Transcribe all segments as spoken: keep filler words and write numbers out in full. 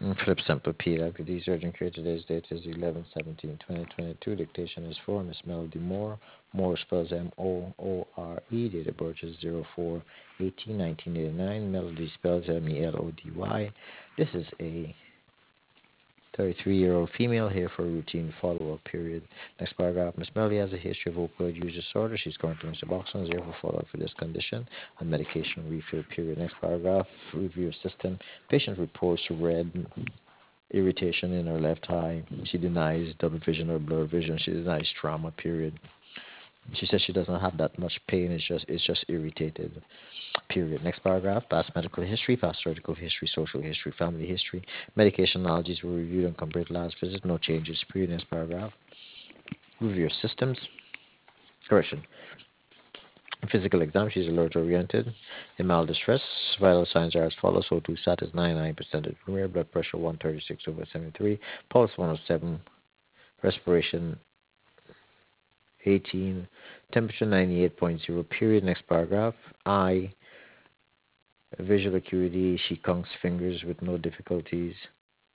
Philip Semple P. Deputy Surgeon Care. Today's date is eleven seventeen twenty twenty-two. Dictation is for Miss Melody Moore. Moore spells M O O R E. Date of birth is zero four eighteen nineteen eighty-nine. Melody spells M E L O D Y. This is a thirty-three-year-old female here for a routine follow-up period. Next paragraph. Miss Melody has a history of opioid use disorder. She's currently on Suboxone. Zero for follow-up for this condition and medication refill period. Next paragraph. Review of system. Patient reports red irritation in her left eye. She denies double vision or blurred vision. She denies trauma period. She says she doesn't have that much pain. It's just it's just irritated. Period. Next paragraph. Past medical history, past surgical history, social history, family history. Medication allergies were reviewed and compared to last visit. No changes. Period. Next paragraph. Review of systems. Correction. Physical exam. She's alert oriented. In mild distress. Vital signs are as follows. O two sat is ninety-nine percent of the blood pressure one thirty-six over seventy-three. Pulse one oh seven. Respiration eighteen. Temperature ninety-eight point zero. Period. Next paragraph. I. Visual acuity. She conks fingers with no difficulties.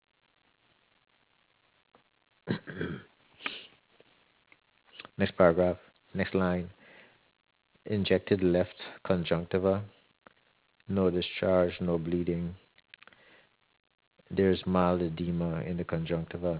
Next paragraph. Next line. Injected left conjunctiva. No discharge, no bleeding. There's mild edema in the conjunctiva.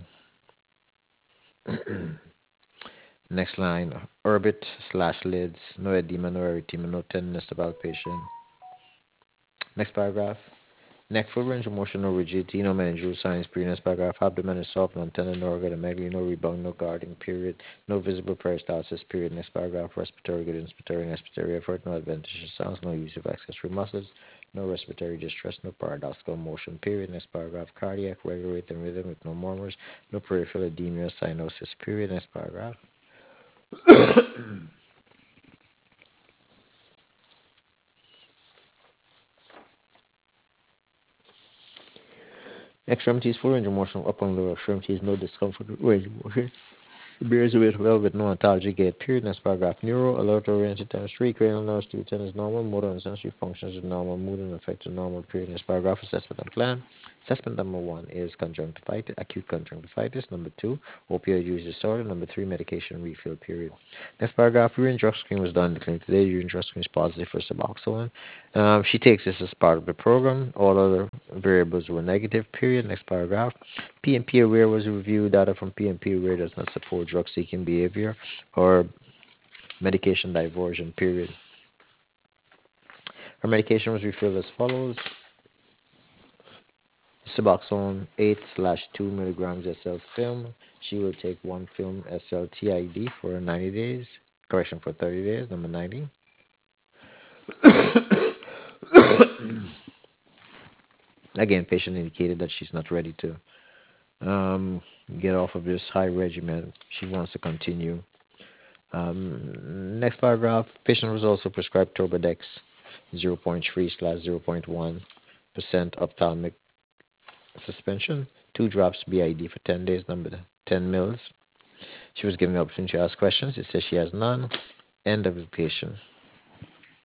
Next line. Orbit slash lids. No edema, no erythema, no tenderness to palpation. Next paragraph. Neck, full range of motion, no rigidity, no meningeal signs. Period. Next paragraph. Abdomen is soft, non-tender, no organomegaly, no rebound, no guarding. Period. No visible peristalsis. Period. Next paragraph. Respiratory good, inspiratory, and expiratory effort. No adventitious sounds. No use of accessory muscles. No respiratory distress. No paradoxical motion. Period. Next paragraph. Cardiac regular rate and rhythm with no murmurs. No peripheral edema, cyanosis. Period. Next paragraph. Extremities, full range of motion, upper and lower extremities, no discomfort, range of motion. Bears with well with no ontology gate. Period. Next paragraph. Neuro, alert oriented times three. Cranial nerves to ten is normal. Motor and sensory functions are normal. Mood and affect are normal. Period. Next paragraph. Assessment and plan. Assessment number one is conjunctivitis, acute conjunctivitis. Number two, opioid use disorder. Number three, medication refill. Period. Next paragraph. Urine drug screen was done in the clinic today. Urine drug screen is positive for Suboxone. Um, she takes this as part of the program. All other variables were negative. Period. Next paragraph. P N P aware was reviewed. Data from P N P aware does not support drug seeking behavior or medication diversion. Period. Her medication was refilled as follows: Suboxone eight slash two milligrams S L film. She will take one film S L T I D for ninety days. Correction, for thirty days. Number ninety. Again, patient indicated that she's not ready to um, get off of this high regimen. She wants to continue. Um, next paragraph. Patient was also prescribed Turbodex zero point three slash zero point one percent ophthalmic suspension, two drops B I D for ten days, number ten mils. She was given the opportunity to ask questions. It says she has none. End of the patient.